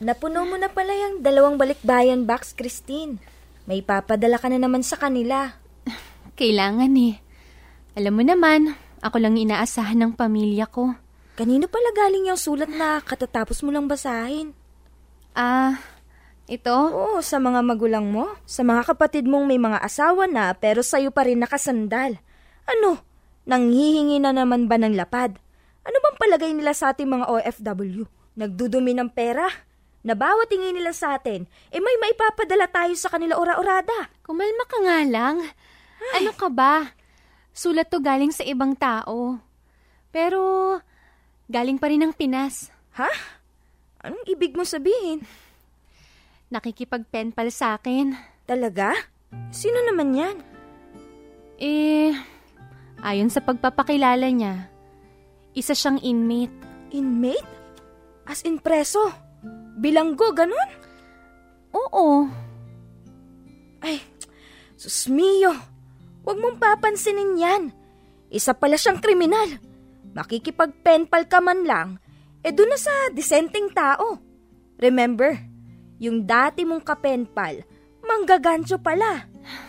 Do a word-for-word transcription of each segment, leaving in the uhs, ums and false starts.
Napuno mo na pala yung dalawang balikbayan box, Christine. May papadala ka na naman sa kanila. Kailangan eh. Alam mo naman, ako lang inaasahan ng pamilya ko. Kanino pala galing yung sulat na katatapos mo lang basahin? Ah, ito? Oo, sa mga magulang mo. Sa mga kapatid mong may mga asawa na pero sa'yo pa rin nakasandal. Ano? Nanghihingi na naman ba ng lapad? Ano bang palagay nila sa ating mga O F W? Nagdudumi ng pera? Na bawat tingin nila sa atin, eh may maipapadala tayo sa kanila ora-orada. Kumalma ka nga lang. Ay. Ano ka ba? Sulat to galing sa ibang tao. Pero galing pa rin ng Pinas. Ha? Anong ibig mo sabihin? Nakikipag-penpal sa akin. Talaga? Sino naman yan? Eh, ayon sa pagpapakilala niya, isa siyang inmate. Inmate? As in preso? Bilanggo, ganun? Oo. Ay, sus mio. Huwag mong papansinin yan. Isa pala siyang kriminal. Makikipag-penpal ka man lang, eh doon na sa disenteng tao. Remember, yung dati mong kapenpal, manggagancho pala.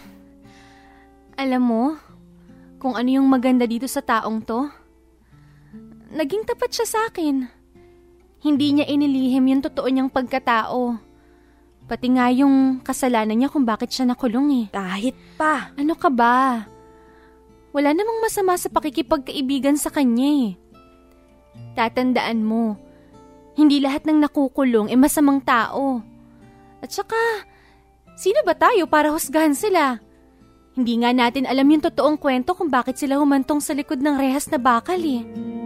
Alam mo, kung ano yung maganda dito sa taong to, naging tapat siya sa akin. Hindi niya inilihim yung totoo niyang pagkatao. Pati nga yung kasalanan niya kung bakit siya nakulong eh. Kahit pa. Ano ka ba? Wala namang masama sa pakikipagkaibigan sa kanya eh. Tatandaan mo, hindi lahat ng nakukulong ay masamang tao. At saka, sino ba tayo para husgahan sila? Hindi nga natin alam yung totoong kwento kung bakit sila humantong sa likod ng rehas na bakal eh.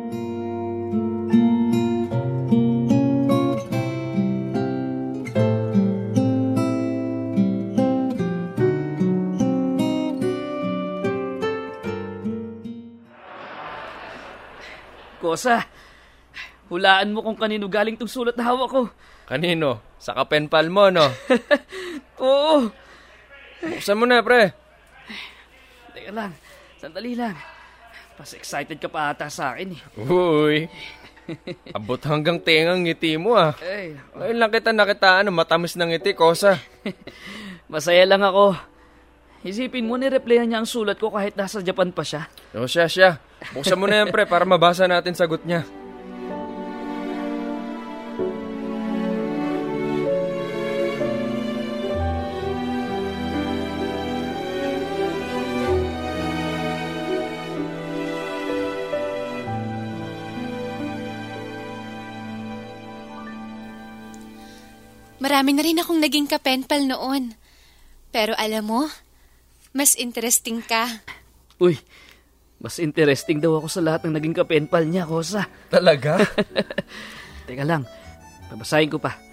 Kosa, hulaan mo kung kanino galing tong sulat na hawak ko. Kanino? Sa kapenpal mo, no? Oo. Buksan mo na, pre. Teka lang, sandali lang. Mas excited ka pa ata sa akin eh. Uy, abot hanggang tengang ngiti mo ah. Ay, Ngayon lang kita nakitaan, matamis ng ngiti, Kosa. Masaya lang ako. Isipin mo, nireplyan niya ang sulat ko kahit nasa Japan pa siya. O siya, siya. Buksan mo na yan, pre, para mabasa natin sagot niya. Marami na rin akong naging kapenpal noon. Pero alam mo, mas interesting ka. Uy, mas interesting daw ako sa lahat ng naging kapenpal niya, Kosa. Talaga? Teka lang, babasahin ko pa.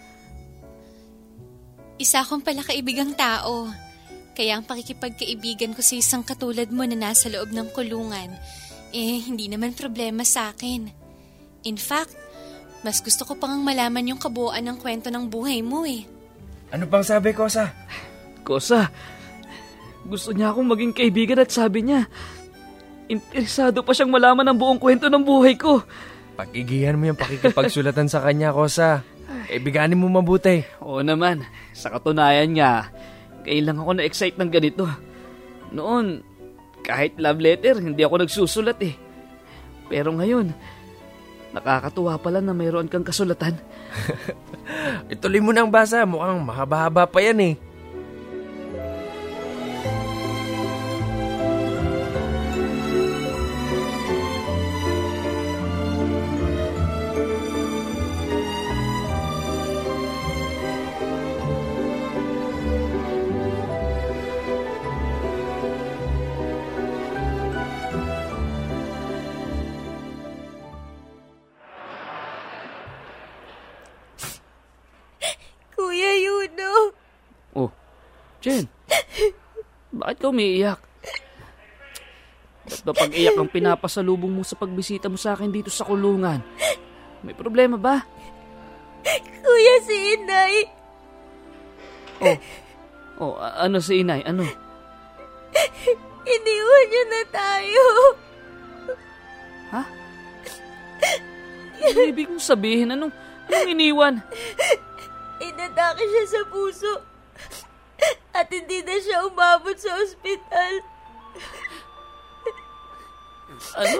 Isa akong pala kaibigang tao. Kaya ang pakikipagkaibigan ko sa isang katulad mo na nasa loob ng kulungan, eh hindi naman problema sa akin. In fact, mas gusto ko pang malaman yung kabuuan ng kwento ng buhay mo eh. Ano bang sabi, Kosa? Kosa, gusto niya akong maging kaibigan at sabi niya, interesado pa siyang malaman ang buong kwento ng buhay ko. Pag-igihan mo yung pakikipagsulatan sa kanya, Kosa. Ibiganin mo mabuti. Oo naman, sa katunayan nga, kailang ako na-excite ng ganito. Noon, kahit love letter, hindi ako nagsusulat eh. Pero ngayon, nakakatuwa pala na mayroon kang kasulatan. Ituloy mo nang basa, mukhang mahaba-haba pa yan eh. Kuya Yuno. Oh, Jen, bakit ka umiiyak? Ba't ba pag-iyak ang pinapasalubong mo sa pagbisita mo sa akin dito sa kulungan? May problema ba? Kuya, si Inay. Oh, oh a- ano si Inay? Ano? Iniwan niya na tayo. Ha? Ano ibig mong sabihin? Anong, anong iniwan? inatake siya sa puso at hindi na siya umabot sa ospital. Ano?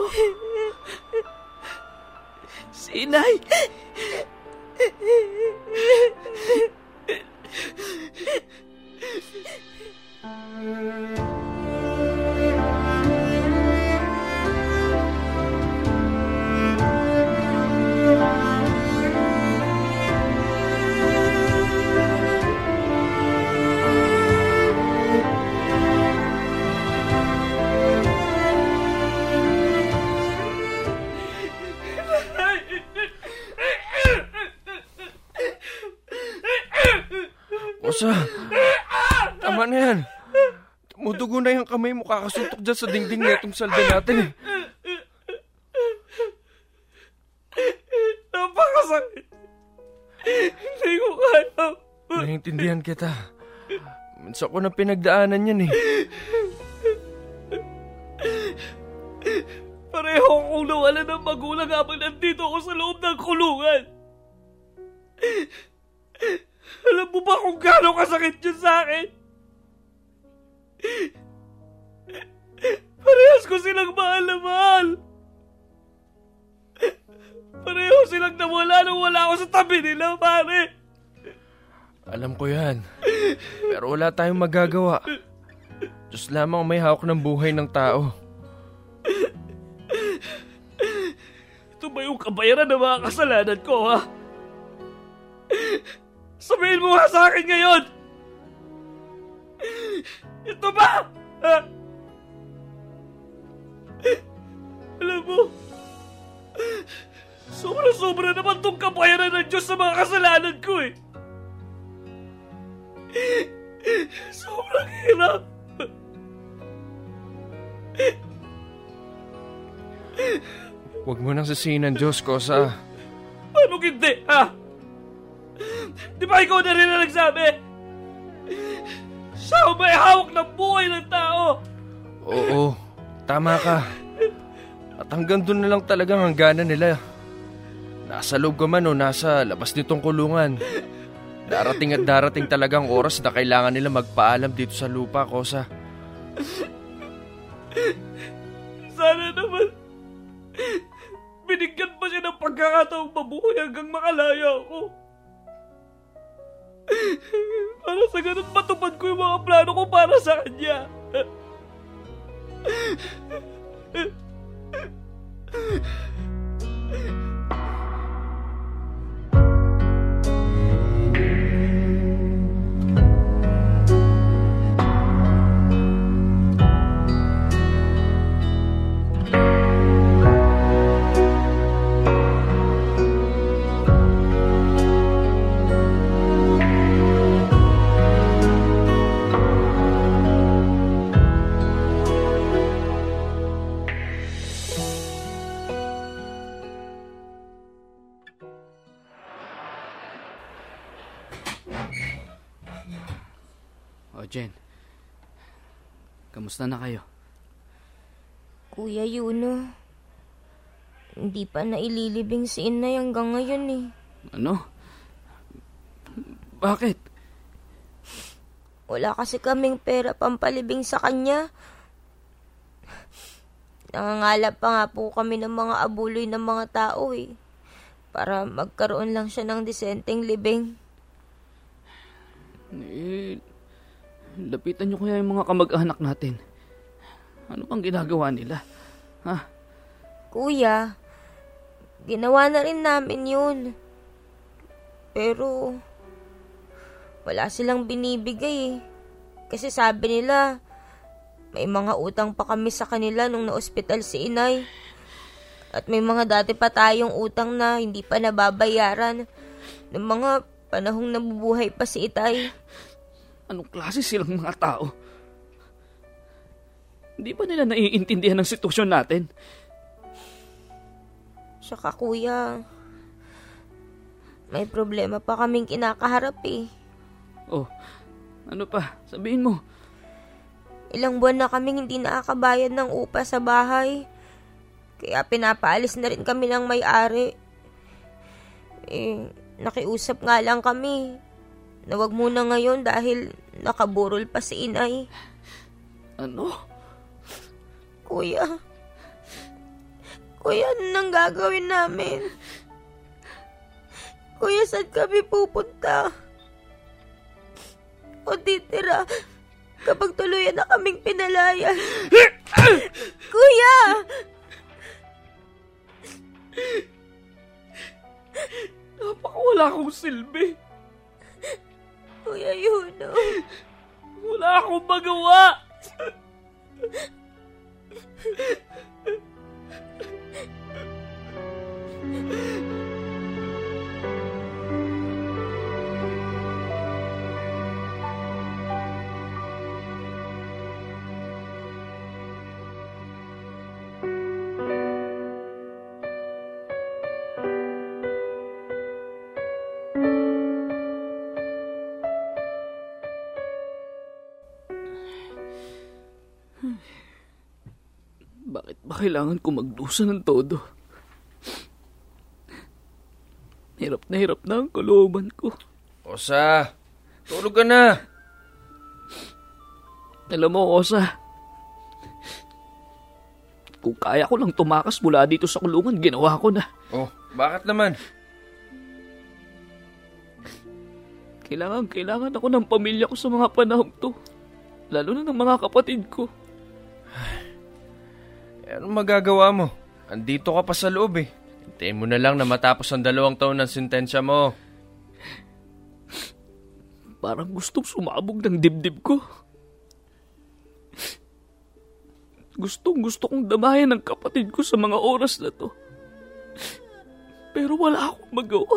Si Inay? Kosa, tama na yan. Tumudugo na yung kamay mo, kakasuntok dyan sa dingding na itong salda natin eh. Napakasakit. Hindi ko kaya. Naiintindihan kita. Minsan ko na pinagdaanan yan eh. Pareho akong nawalan ng magulang habang nandito ako sa loob ng kulungan. Alam mo ba kung gaano kasakit yun sa akin? Parehas ko silang mahal na mahal. Pareho silang nawala nung wala ako sa tabi nila, pare. Alam ko yan. Pero wala tayong magagawa. Diyos lamang may hawak ng buhay ng tao. Ito ba yung kabayaran ng mga kasalanan ko, ha? Sabihin mo nga sa akin ngayon! Ito ba? Ha? Alam mo, sobra-sobra naman itong kabayaran ng Diyos sa mga kasalanan ko eh. Sobrang hirap. Huwag mo nang sisihin ng Diyos, Kosa. Paano hindi, ha? Di ba ikaw na rin na nagsabi? Siya ang may hawak ng buhay ng tao. Oo, tama ka. At hanggang doon na lang talagang hangganan nila. Nasa loob ka man o nasa labas nitong kulungan. Darating at darating talagang oras na kailangan nila magpaalam dito sa lupa, Kosa. Sana naman binigyan pa siya ng pagkakataong mabuhay hanggang makalaya ako. Para sa ganun matupad ko yung mga plano ko para sa kanya. O, Jen. Kamusta na kayo? Kuya Yuno, hindi pa naililibing si Inay hanggang ngayon eh. Ano? Bakit? Wala kasi kaming pera pampalibing sa kanya. Nangangalap pa nga po kami ng mga abuloy ng mga tao eh. Para magkaroon lang siya ng disenteng libing. Eh, lapitan niyo kaya yung mga kamag-anak natin. Ano pang ginagawa nila? Ha? Kuya, ginawa na rin namin yun. Pero, wala silang binibigay eh. Kasi sabi nila, may mga utang pa kami sa kanila nung na-ospital si Inay. At may mga dati pa tayong utang na hindi pa nababayaran ng mga panahong nabubuhay pa si Itay. Anong klase silang mga tao? Hindi ba nila naiintindihan ng sitwasyon natin? Saka kuya, may problema pa kaming kinakaharap eh. Oh, ano pa? Sabihin mo. Ilang buwan na kaming hindi nakakabayad ng upa sa bahay. Kaya pinapaalis na rin kami ng may-ari. Eh, nakiusap nga lang kami na wag muna ngayon dahil nakaburol pa si inay. Ano? Kuya, Kuya, ano nang gagawin namin? Kuya, saan kami pupunta? O titira kapag tuluyan na kaming pinalaya? Kuya! Napakawala akong silbi. Kuya Yuno. Wala akong magawa. Bakit ba kailangan ko magdusa ng todo? Hirap na hirap na ang kalooban ko. Osa, tulog ka na. Alam mo, Osa, kung kaya ko lang tumakas mula dito sa kulungan, ginawa ko na. Oh, bakit naman? Kailangan, kailangan ako ng pamilya ko sa mga panahon to. Lalo na ng mga kapatid ko. Eh, anong magagawa mo? Andito ka pa sa loob eh. Hintayin mo na lang na matapos ang dalawang taon ng sentensya mo. Parang gustong sumabog ng dibdib ko. Gustong gusto kong damayan ng kapatid ko sa mga oras na to. Pero wala akong magawa.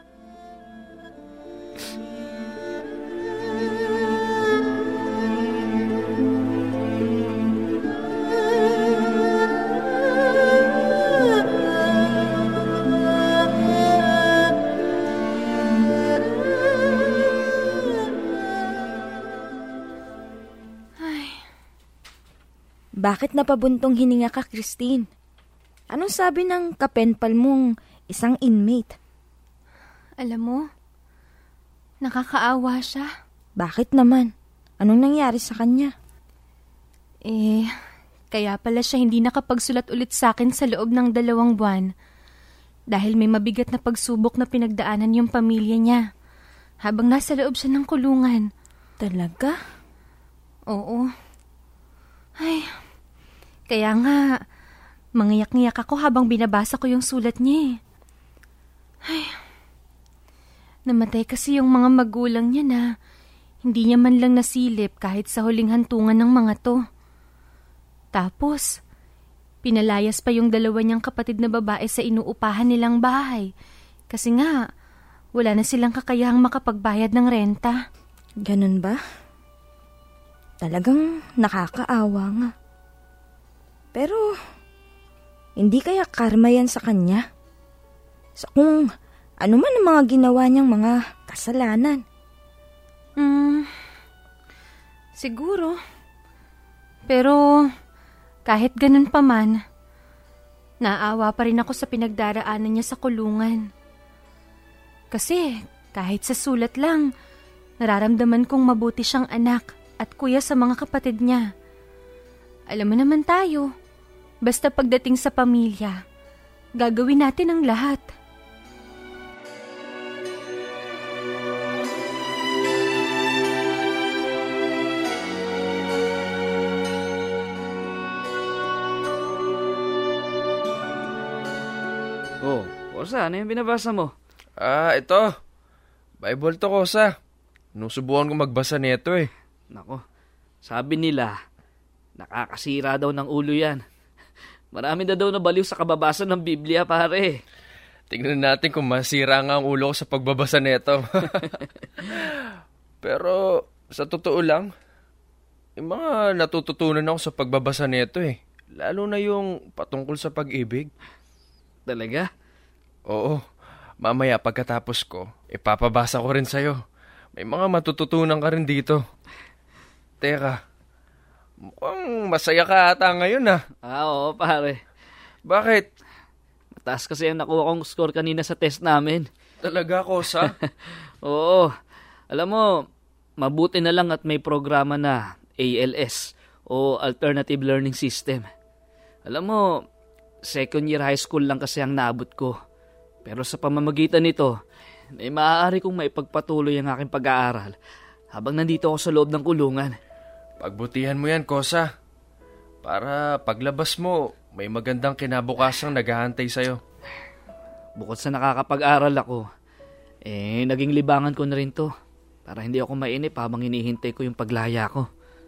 Bakit napabuntong hininga ka, Christine? Anong sabi ng kapenpal mong isang inmate? Alam mo, nakakaawa siya. Bakit naman? Anong nangyari sa kanya? Eh, kaya pala siya hindi nakapagsulat ulit sa akin sa loob ng dalawang buwan. Dahil may mabigat na pagsubok na pinagdaanan yung pamilya niya. Habang nasa loob siya ng kulungan. Talaga? Oo. Ay, kaya nga, mangiyak-ngiyak ako habang binabasa ko yung sulat niya eh. Ay, namatay kasi yung mga magulang niya na hindi niya man lang nasilip kahit sa huling hantungan ng mga to. Tapos, pinalayas pa yung dalawa niyang kapatid na babae sa inuupahan nilang bahay. Kasi nga, wala na silang kakayahang makapagbayad ng renta. Ganun ba? Talagang nakakaawa nga. Pero, hindi kaya karma yan sa kanya? Sa kung ano man ang mga ginawa niyang mga kasalanan. Hmm, siguro. Pero, kahit ganun pa man, naawa pa rin ako sa pinagdaraanan niya sa kulungan. Kasi, kahit sa sulat lang, nararamdaman kong mabuti siyang anak at kuya sa mga kapatid niya. Alam mo naman tayo, basta pagdating sa pamilya, gagawin natin ang lahat. Oh, Osa, ano yung binabasa mo? Ah, ito. Bible to, Osa. Nusubukan ko magbasa nito eh. Nako, sabi nila, nakakasira daw ng ulo yan. Marami na daw nabaliw sa kababasa ng Biblia, pare. Tingnan natin kung masira nga ang ulo ko sa pagbabasa nito. Pero, sa totoo lang, yung mga natututunan ako sa pagbabasa nito eh. Lalo na yung patungkol sa pag-ibig. Talaga? Oo. Mamaya pagkatapos ko, ipapabasa ko rin sa'yo. May mga matututunan ka rin dito. Teka, mukhang masaya ka ata ngayon ah. Ah, oo, pare. Bakit? Mataas kasi ang nakuha kong score kanina sa test namin. Talaga, Kosa? Oo. Alam mo, mabuti na lang at may programa na A L S o Alternative Learning System. Alam mo, second year high school lang kasi ang naabot ko. Pero sa pamamagitan nito, may maaari kong maipagpatuloy ang aking pag-aaral habang nandito ako sa loob ng kulungan. Pagbutihan mo yan, Kosa. Para paglabas mo, may magandang kinabukasang naghahantay sa'yo. Bukod sa nakakapag-aral ako, eh naging libangan ko na rin to para hindi ako mainip habang hinihintay ko yung paglaya ko.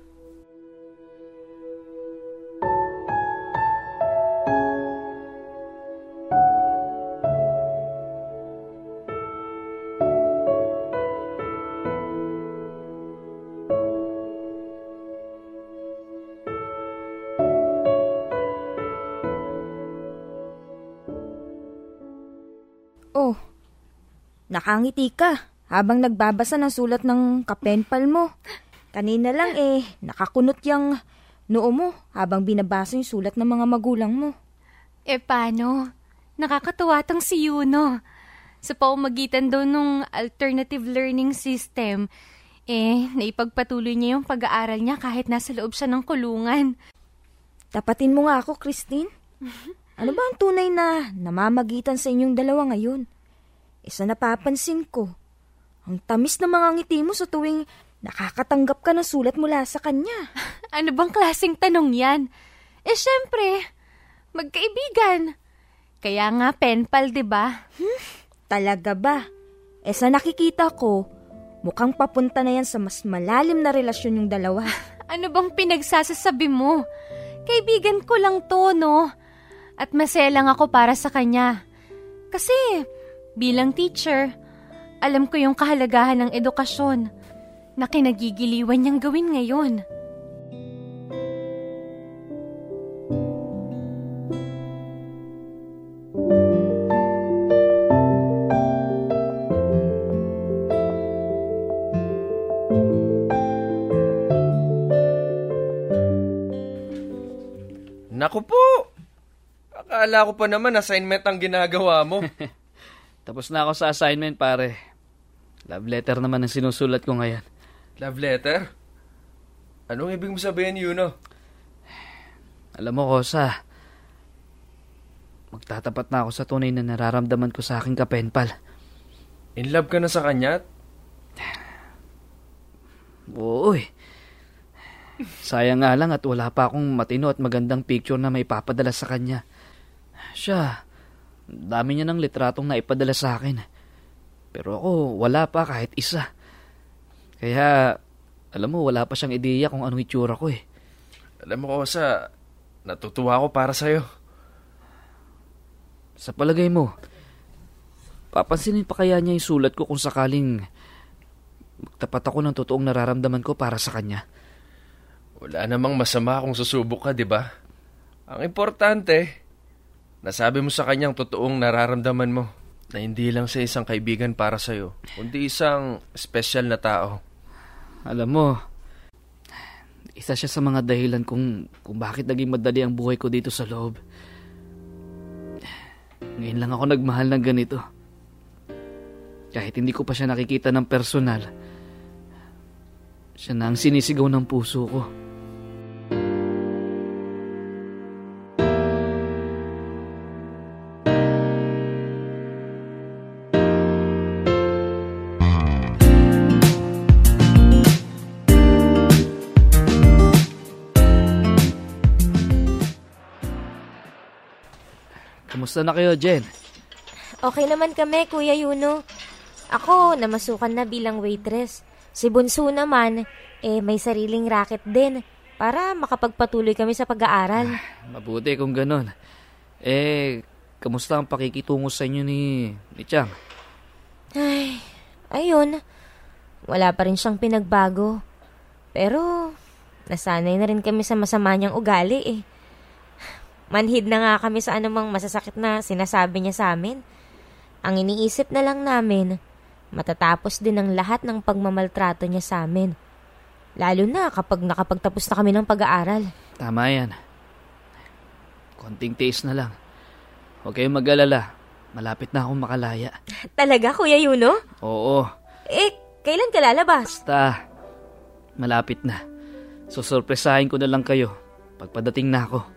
Oh, nakangiti ka habang nagbabasa ng sulat ng kapenpal mo. Kanina lang eh, nakakunot yung noo mo habang binabasa yung sulat ng mga magulang mo. Eh paano? Nakakatuwa tong si Yuno. Sa paumagitan daw nung alternative learning system, eh, naipagpatuloy niya yung pag-aaral niya kahit nasa loob siya ng kulungan. Tapatin mo nga ako, Christine. Ano ba ang tunay na namamagitan sa inyong dalawa ngayon? Isa napapansin ko, ang tamis ng mga ngiti mo sa tuwing nakakatanggap ka ng sulat mula sa kanya. Ano bang klaseng tanong yan? Eh syempre, magkaibigan. Kaya nga penpal, diba? Hmm? Talaga ba? Eh sa nakikita ko, mukhang papunta na yan sa mas malalim na relasyon yung dalawa. Ano bang pinagsasasabi mo? Kaibigan ko lang to, no? At masaya lang ako para sa kanya. Kasi, bilang teacher, alam ko yung kahalagahan ng edukasyon na kinagigiliwan niyang gawin ngayon. Naku po! Akala ko pa naman assignment ang ginagawa mo. Tapos na ako sa assignment, pare. Love letter naman ang sinusulat ko ngayon. Love letter? Anong ibig mo sabihin, Yuno? Alam mo, Kosa, magtatapat na ako sa tunay na nararamdaman ko sa aking kapenpal. In love ka na sa kanya? Oo eh. Sayang nga lang at wala pa akong matino at magandang picture na may papadala sa kanya. Siya, dami niya ng litratong na ipadala sa akin. Pero ako, wala pa kahit isa. Kaya, alam mo, wala pa siyang ideya kung anong itsura ko eh. Alam mo, Kosa, natutuwa ako para sa'yo. Sa palagay mo, papansinin pa kaya niya yung sulat ko kung sakaling magtapat ako ng totoong nararamdaman ko para sa kanya? Wala namang masama kung susubok ka, di ba? Ang importante, nasabi mo sa kanyang totoong nararamdaman mo na hindi lang sa isang kaibigan para sa'yo, kundi isang special na tao. Alam mo, isa siya sa mga dahilan kung, kung bakit naging madali ang buhay ko dito sa loob. Ngayon lang ako nagmahal ng ganito. Kahit hindi ko pa siya nakikita ng personal, siya na ang sinisigaw ng puso ko. Kamusta na kayo, Jen? Okay naman kami, Kuya Yuno. Ako, namasukan na bilang waitress. Si Bunso naman, eh may sariling racket din para makapagpatuloy kami sa pag-aaral. Ah, mabuti kung ganun. Eh, kamusta ang pakikitungo sa inyo ni, ni Chang? Ay, ayun. Wala pa rin siyang pinagbago. Pero, nasanay na rin kami sa masama niyang ugali eh. Manhid na nga kami sa anumang masasakit na sinasabi niya sa amin. Ang iniisip na lang namin, matatapos din ang lahat ng pagmamaltrato niya sa amin. Lalo na kapag nakapagtapos na kami ng pag-aaral. Tama yan. Konting tiis na lang. Huwag kayong mag-alala. Malapit na akong makalaya. Talaga, Kuya Yuno? Oo. Eh, Kailan ka lalabas? Basta, malapit na. Susurpresahin ko na lang kayo pagpadating na ako.